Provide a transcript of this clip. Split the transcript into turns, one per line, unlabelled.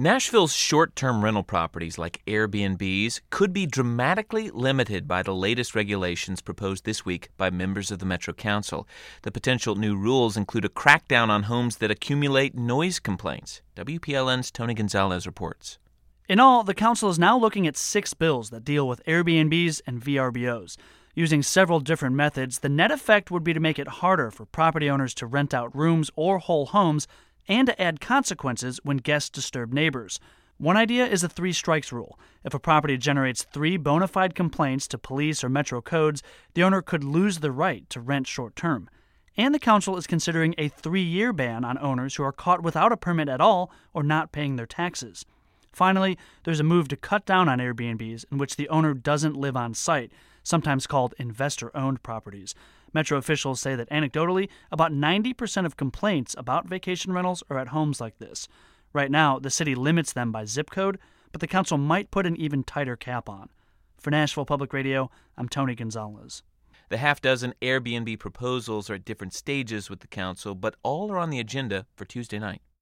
Nashville's short-term rental properties like Airbnbs could be dramatically limited by the latest regulations proposed this week by members of the Metro Council. The potential new rules include a crackdown on homes that accumulate noise complaints. WPLN's Tony Gonzalez reports.
In all, the council is now looking at 6 bills that deal with Airbnbs and VRBOs. Using several different methods, the net effect would be to make it harder for property owners to rent out rooms or whole homes and to add consequences when guests disturb neighbors. One idea is a 3 strikes rule. If a property generates 3 bona fide complaints to police or Metro codes, the owner could lose the right to rent short-term. And the council is considering a 3-year ban on owners who are caught without a permit at all or not paying their taxes. Finally, there's a move to cut down on Airbnbs in which the owner doesn't live on site, sometimes called investor-owned properties. Metro officials say that anecdotally, about 90% of complaints about vacation rentals are at homes like this. Right now, the city limits them by zip code, but the council might put an even tighter cap on. For Nashville Public Radio, I'm Tony Gonzalez.
The half-dozen Airbnb proposals are at different stages with the council, but all are on the agenda for Tuesday night.